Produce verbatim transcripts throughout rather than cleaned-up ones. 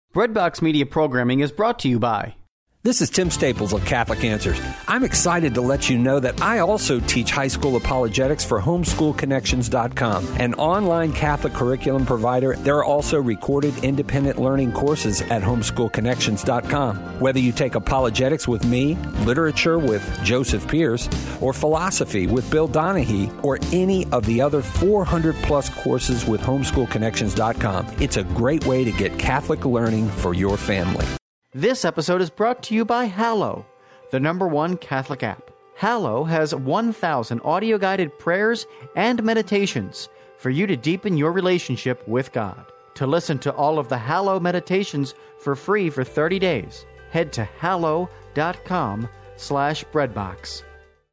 Breadbox Media programming is brought to you by... This is Tim Staples of Catholic Answers. I'm excited to let you know that I also teach high school apologetics for homeschool connections dot com, an online Catholic curriculum provider. There are also recorded independent learning courses at homeschool connections dot com. Whether you take apologetics with me, literature with Joseph Pierce, or philosophy with Bill Donahue, or any of the other four hundred plus courses with homeschool connections dot com, it's a great way to get Catholic learning for your family. This episode is brought to you by Hallow, the number one Catholic app. Hallow has one thousand audio-guided prayers and meditations for you to deepen your relationship with God. To listen to all of the Hallow meditations for free for thirty days, head to hallow.com slash breadbox.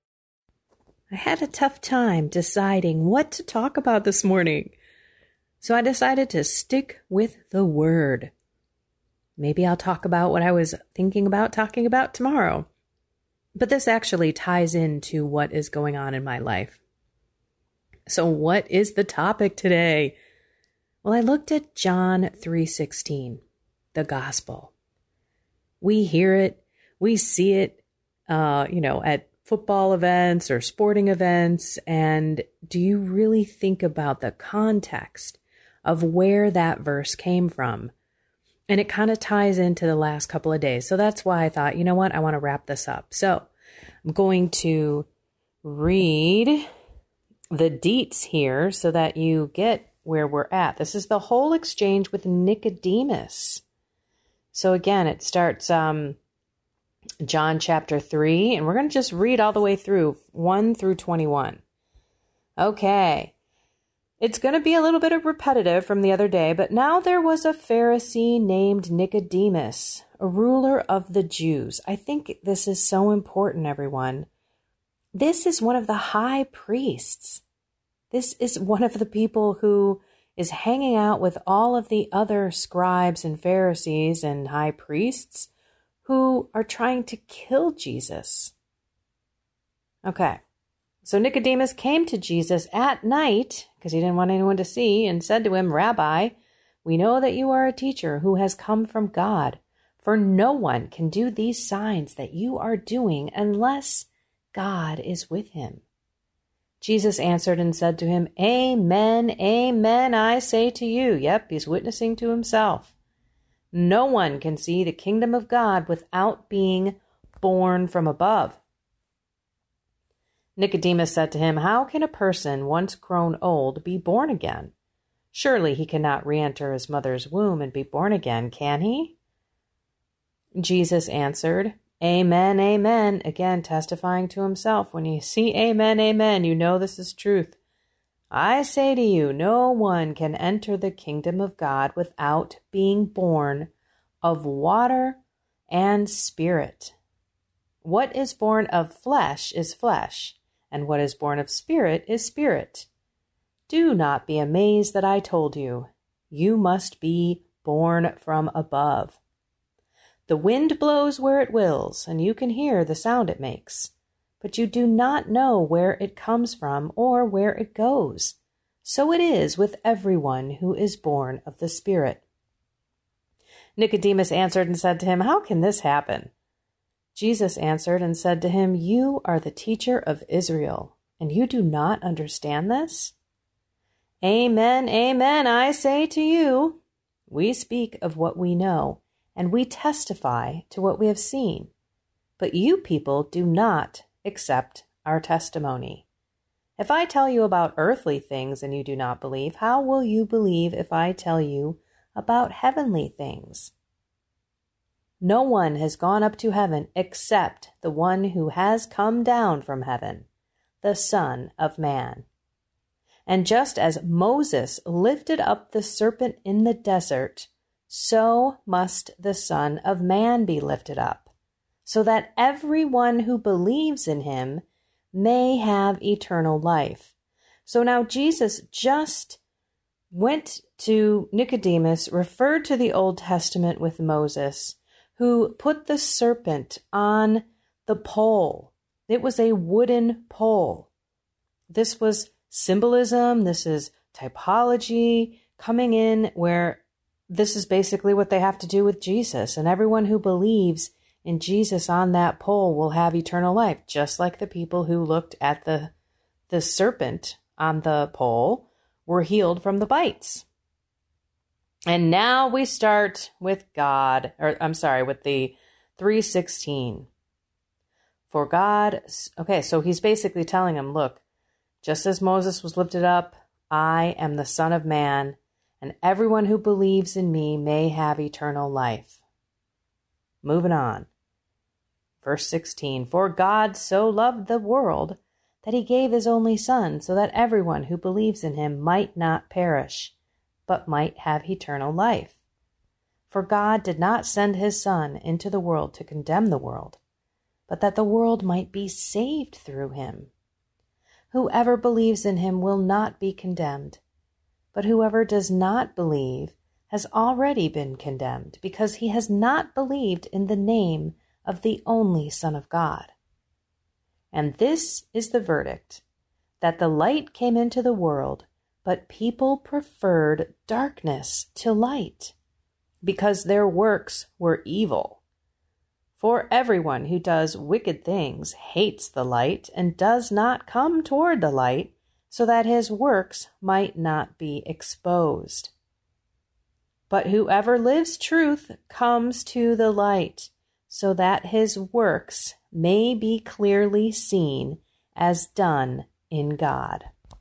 I had a tough time deciding what to talk about this morning, so I decided to stick with the Word. Maybe I'll talk about what I was thinking about talking about tomorrow. But this actually ties into what is going on in my life. So what is the topic today? Well, I looked at John three sixteen, the gospel. We hear it, we see it, uh, you know, at football events or sporting events. And do you really think about the context of where that verse came from? And it kind of ties into the last couple of days. So that's why I thought, you know what, I want to wrap this up. So I'm going to read the deets here so that you get where we're at. This is the whole exchange with Nicodemus. So again, it starts um, John chapter three, and we're going to just read all the way through one through twenty-one. Okay. It's going to be a little bit of repetitive from the other day, but now there was a Pharisee named Nicodemus, a ruler of the Jews. I think this is so important, everyone. This is one of the high priests. This is one of the people who is hanging out with all of the other scribes and Pharisees and high priests who are trying to kill Jesus. Okay. So Nicodemus came to Jesus at night, because he didn't want anyone to see, and said to him, Rabbi, we know that you are a teacher who has come from God, for no one can do these signs that you are doing unless God is with him. Jesus answered and said to him, Amen, amen, I say to you. Yep, he's witnessing to himself. No one can see the kingdom of God without being born from above. Nicodemus said to him, How can a person once grown old be born again? Surely he cannot re-enter his mother's womb and be born again, can he? Jesus answered, Amen, amen, again testifying to himself. When you see amen, amen, you know this is truth. I say to you, no one can enter the kingdom of God without being born of water and spirit. What is born of flesh is flesh, and what is born of spirit is spirit. Do not be amazed that I told you. You must be born from above. The wind blows where it wills, and you can hear the sound it makes, but you do not know where it comes from or where it goes. So it is with everyone who is born of the Spirit. Nicodemus answered and said to him, How can this happen? Jesus answered and said to him, You are the teacher of Israel, and you do not understand this? Amen, amen, I say to you. We speak of what we know, and we testify to what we have seen. But you people do not accept our testimony. If I tell you about earthly things and you do not believe, how will you believe if I tell you about heavenly things? No one has gone up to heaven except the one who has come down from heaven, the Son of Man. And just as Moses lifted up the serpent in the desert, so must the Son of Man be lifted up, so that everyone who believes in him may have eternal life. So now Jesus just went to Nicodemus, referred to the Old Testament with Moses, who put the serpent on the pole. It was a wooden pole. This was symbolism. This is typology coming in where this is basically what they have to do with Jesus. And everyone who believes in Jesus on that pole will have eternal life, just like the people who looked at the, the serpent on the pole were healed from the bites. And now we start with God, or I'm sorry, with the three sixteen. For God, okay, so he's basically telling him, look, just as Moses was lifted up, I am the Son of Man, and everyone who believes in me may have eternal life. Moving on. Verse sixteen, for God so loved the world that he gave his only Son, so that everyone who believes in him might not perish, but might have eternal life. For God did not send his Son into the world to condemn the world, but that the world might be saved through him. Whoever believes in him will not be condemned, but whoever does not believe has already been condemned, because he has not believed in the name of the only Son of God. And this is the verdict, that the light came into the world, but people preferred darkness to light, because their works were evil. For everyone who does wicked things hates the light and does not come toward the light, so that his works might not be exposed. But whoever lives truth comes to the light, so that his works may be clearly seen as done in God.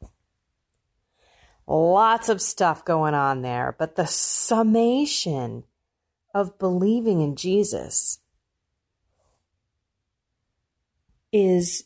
Lots of stuff going on there, but the summation of believing in Jesus is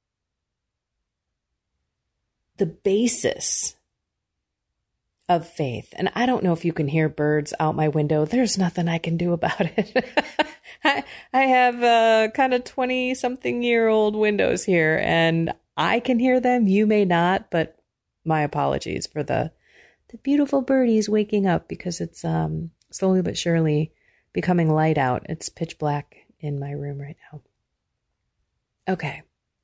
the basis of faith. And I don't know if you can hear birds out my window. There's nothing I can do about it. I, I have uh, kind of twenty-something year old windows here, and I can hear them. You may not, but my apologies for the the beautiful birdies waking up, because it's um, slowly but surely becoming light out. It's pitch black in my room right now. Okay.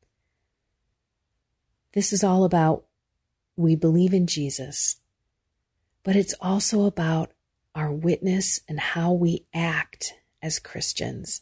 This is all about we believe in Jesus, but it's also about our witness and how we act as Christians.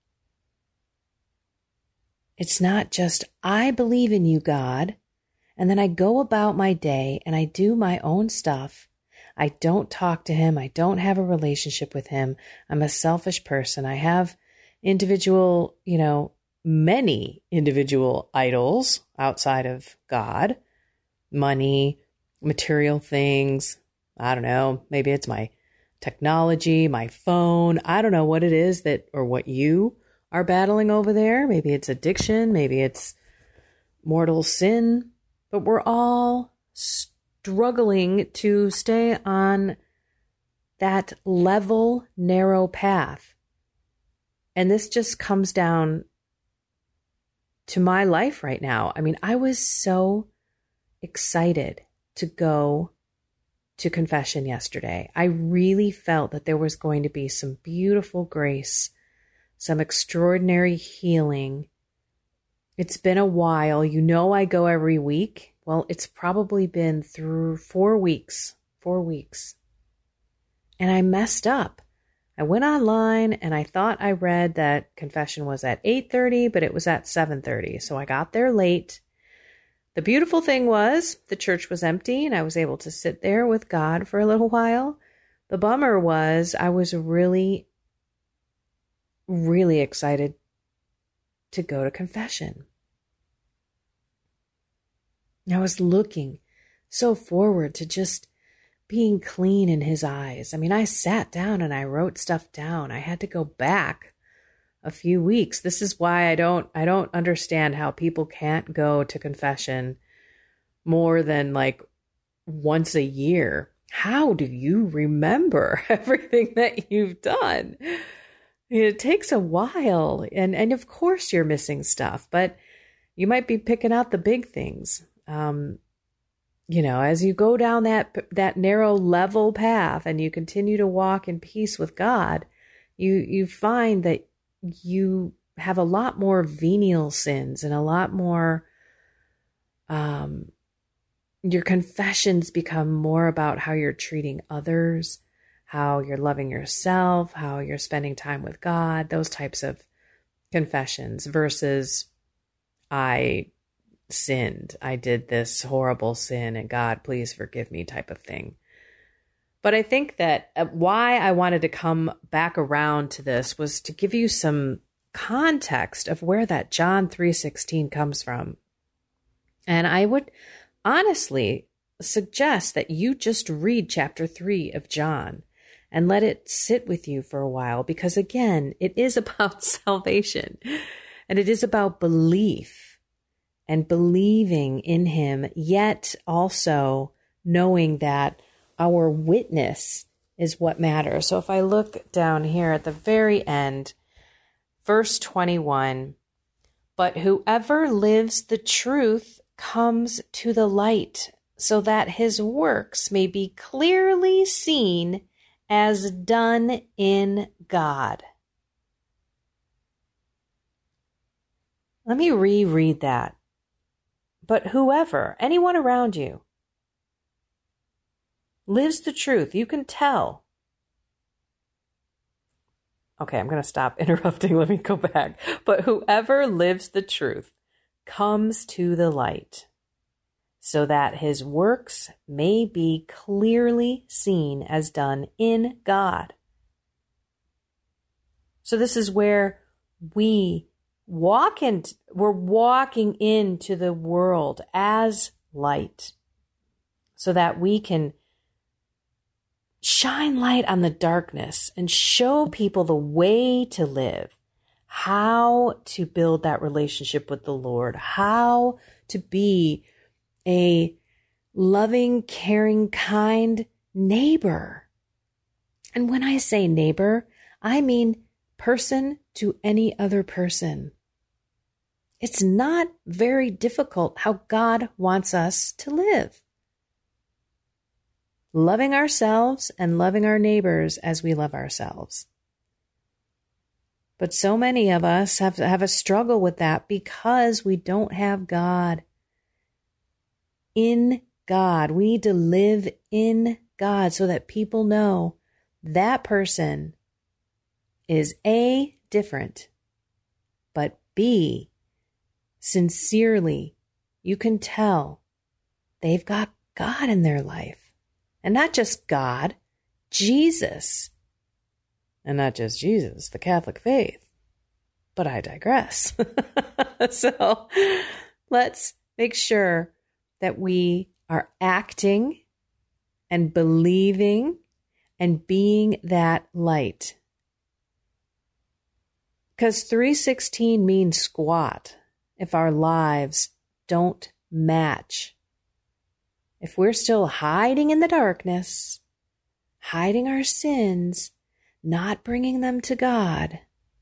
It's not just, I believe in you, God, and then I go about my day and I do my own stuff. I don't talk to him. I don't have a relationship with him. I'm a selfish person. I have individual, you know, many individual idols outside of God, money, material things. I don't know. Maybe it's my technology, my phone. I don't know what it is that, or what you are battling over there. Maybe it's addiction. Maybe it's mortal sin, but we're all struggling to stay on that level, narrow path. And this just comes down to my life right now. I mean, I was so excited to go to confession yesterday. I really felt that there was going to be some beautiful grace, some extraordinary healing. It's been a while. You know, I go every week. Well, it's probably been through four weeks, four weeks. And I messed up. I went online and I thought I read that confession was at eight thirty, but it was at seven thirty. So I got there late. The beautiful thing was the church was empty and I was able to sit there with God for a little while. The bummer was I was really, really excited to go to confession. I was looking so forward to just being clean in his eyes. I mean, I sat down and I wrote stuff down. I had to go back a few weeks. This is why I don't, I don't understand how people can't go to confession more than like once a year. How do you remember everything that you've done? It takes a while. And, and of course you're missing stuff, but you might be picking out the big things. Um, You know, as you go down that that narrow level path and you continue to walk in peace with God, you you find that you have a lot more venial sins and a lot more, um, your confessions become more about how you're treating others, how you're loving yourself, how you're spending time with God, those types of confessions versus I sinned, I did this horrible sin and God, please forgive me type of thing. But I think that why I wanted to come back around to this was to give you some context of where that John three sixteen comes from. And I would honestly suggest that you just read chapter three of John and let it sit with you for a while, because again, it is about salvation and it is about belief and believing in him, yet also knowing that our witness is what matters. So if I look down here at the very end, verse twenty-one, but whoever lives the truth comes to the light, so that his works may be clearly seen as done in God. Let me reread that. But whoever, anyone around you, lives the truth, you can tell. Okay, I'm going to stop interrupting. Let me go back. But whoever lives the truth comes to the light, so that his works may be clearly seen as done in God. So this is where we walk in, we're walking into the world as light, so that we can shine light on the darkness and show people the way to live, how to build that relationship with the Lord, how to be a loving, caring, kind neighbor. And when I say neighbor, I mean person to any other person. It's not very difficult how God wants us to live. Loving ourselves and loving our neighbors as we love ourselves. But so many of us have, have a struggle with that because we don't have God. In God. We need to live in God so that people know that person is A, different, but B, sincerely, you can tell they've got God in their life. And not just God, Jesus. And not just Jesus, the Catholic faith. But I digress. So let's make sure that we are acting and believing and being that light. Because three sixteen means squat if our lives don't match. If we're still hiding in the darkness, hiding our sins, not bringing them to God,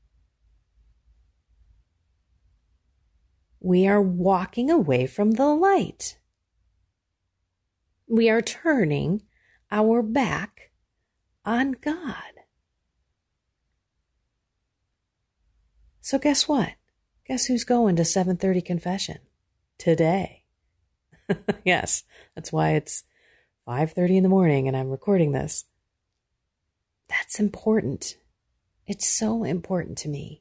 we are walking away from the light. We are turning our back on God. So guess what? Guess who's going to seven thirty confession today? Yes, that's why it's five thirty in the morning and I'm recording this. That's important. It's so important to me.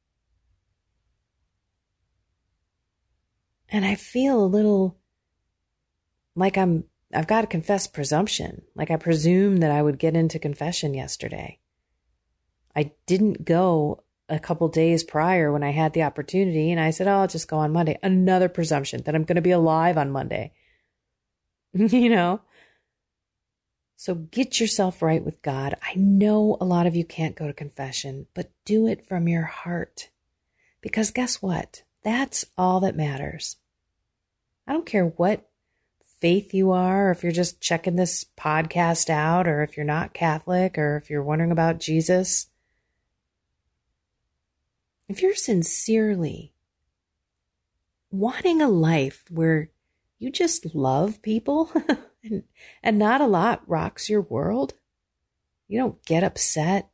And I feel a little like I'm, I've got to confess presumption. Like I presumed that I would get into confession yesterday. I didn't go a couple days prior when I had the opportunity, and I said, oh, I'll just go on Monday. Another presumption that I'm going to be alive on Monday. You know? So get yourself right with God. I know a lot of you can't go to confession, but do it from your heart. Because guess what? That's all that matters. I don't care what faith you are, or if you're just checking this podcast out, or if you're not Catholic, or if you're wondering about Jesus. If you're sincerely wanting a life where you just love people and, and not a lot rocks your world, you don't get upset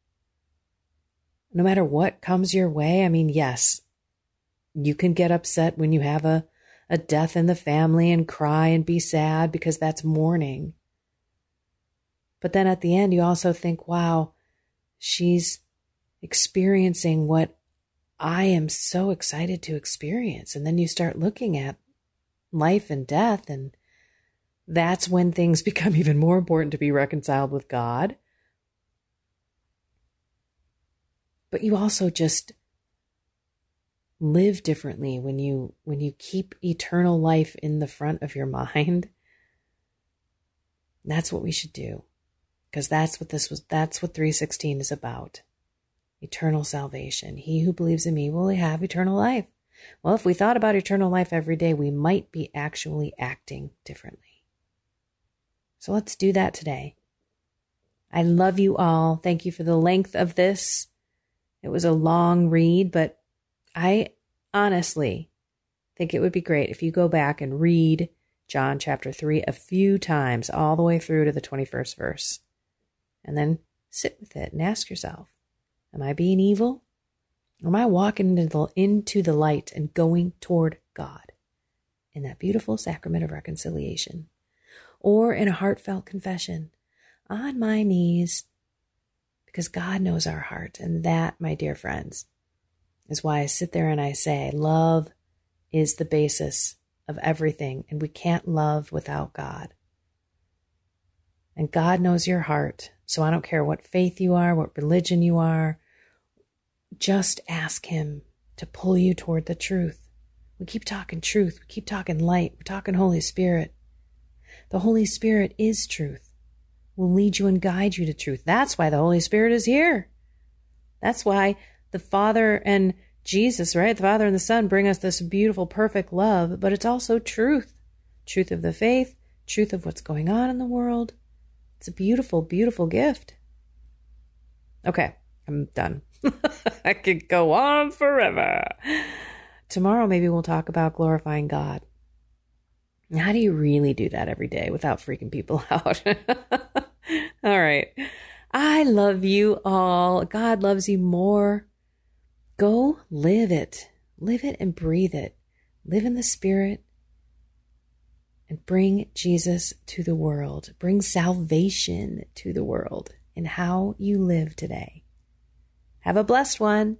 no matter what comes your way. I mean, yes, you can get upset when you have a, a death in the family and cry and be sad because that's mourning. But then at the end, you also think, wow, she's experiencing what I am so excited to experience. And then you start looking at life and death, and that's when things become even more important to be reconciled with God. But you also just live differently when you when you keep eternal life in the front of your mind. That's what we should do, because that's what this was. That's what three sixteen is about. Eternal salvation. He who believes in me will have eternal life. Well, if we thought about eternal life every day, we might be actually acting differently. So let's do that today. I love you all. Thank you for the length of this. It was a long read, but I honestly think it would be great if you go back and read John chapter three a few times, all the way through to the twenty-first verse. And then sit with it and ask yourself, am I being evil? Or am I walking into the, into the light and going toward God in that beautiful sacrament of reconciliation? Or in a heartfelt confession on my knees, because God knows our heart. And that, my dear friends, is why I sit there and I say, love is the basis of everything, and we can't love without God. And God knows your heart, so I don't care what faith you are, what religion you are, just ask him to pull you toward the truth. We keep talking truth, we keep talking light, we're talking Holy Spirit. The Holy Spirit is truth, will lead you and guide you to truth. That's why the Holy Spirit is here. That's why the Father and Jesus, right? The Father and the Son bring us this beautiful, perfect love, but it's also truth. Truth of the faith, truth of what's going on in the world. It's a beautiful, beautiful gift. Okay, I'm done. I could go on forever. Tomorrow, maybe we'll talk about glorifying God. How do you really do that every day without freaking people out? All right. I love you all. God loves you more. Go live it. Live it and breathe it. Live in the Spirit and bring Jesus to the world. Bring salvation to the world in how you live today. Have a blessed one.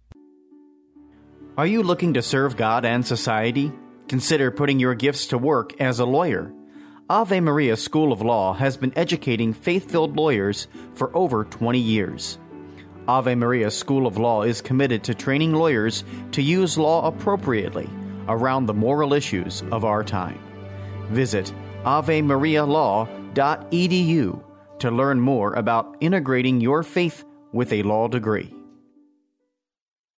Are you looking to serve God and society? Consider putting your gifts to work as a lawyer. Ave Maria School of Law has been educating faith-filled lawyers for over twenty years. Ave Maria School of Law is committed to training lawyers to use law appropriately around the moral issues of our time. Visit ave maria law dot e d u to learn more about integrating your faith with a law degree.